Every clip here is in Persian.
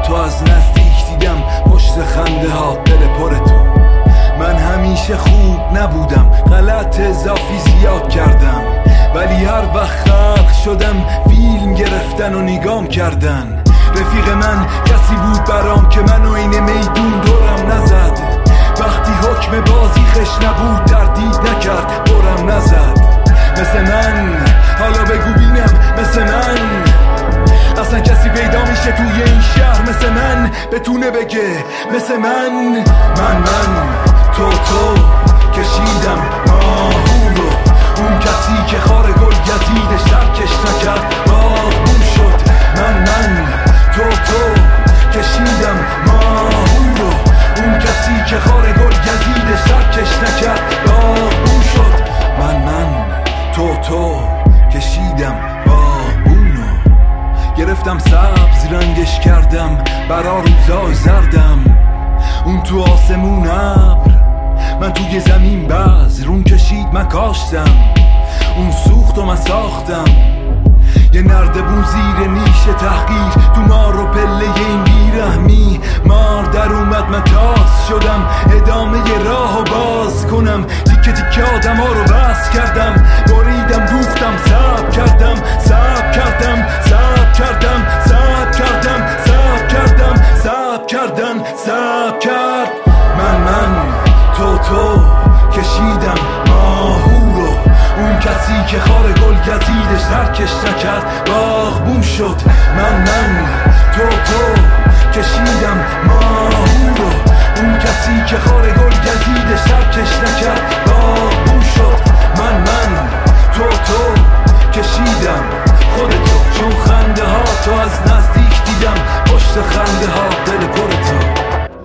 تو از نزدیک دیدم، پشت خنده ها دل پر تو. من همیشه خوب نبودم، غلط اضافی زیاد کردم، ولی هر وقت خلق شدم فیلم گرفتن و نگام کردن. رفیق من کسی بود برام که منو این میدون دورم نزد، وقتی حکم بازی خش نبود تردید نکرد برم نزد. مثل من حالا بگو بینم، مثل من اصلا کسی پیدا میشه توی این شهر مثل من بتونه بگه مثل من تو کشیدم ماهون رو، اون کسی که خار گل گزیدش ترکش نکرد باغبون شد. من تو کشیدم ماهون رو، اون کسی که خار گل گزیدش ترکش نکرد باغبون شد. من تو کشیدم باغبون رو، گرفتم سبز رنگش کردم برا روزای زردم. اون تو آسمون ابر، من توی زمین بذرون کشید من کاشتم. اون سوخت و من ساختم، یه نردبون زیر نیش تحقیر تو مار و پله این بیرحمی. مار در اومد من تاس شدم، ادامه راهو باز کنم. تیکه تیکه آدم ها رو بس کردم، بریدم دوختم سب کردم سب کردم سب کردم سب کردم سب کردم سب کردن سب کرد. من تو کشیدم ماهو رو، اون کسی که خار گل گزیدش ترکش نکرد باغبون شد. من تو کشیدم ماهو رو، اون کسی که خار گل گزیدش ترکش نکرد باغبون شد. من تو کشیدم خودتو، چون خنده ها تو از نزدیک دیدم، پشت خنده ها دل پر تو.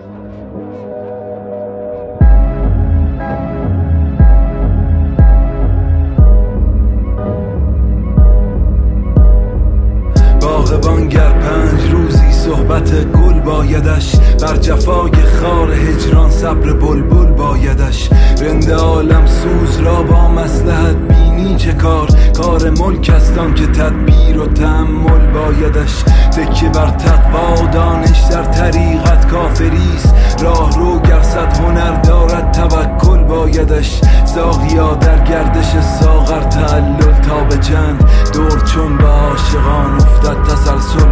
باغبانگر 5 روزی صحبت گل بایدش، بر جفای خار هجران صبر بلبل بایدش. رند عالم سوز را با مصلحت بینی چه کار ملک استان که تدبیر و تأمل بایدش. تکیه بر تقوا دانش در طریقت کافریست، راه رو گر صد هنر دارد توکل بایدش. ساقیا در گردش ساغر تعلل تا به چند دور، چون به عاشقان افتد تسلسل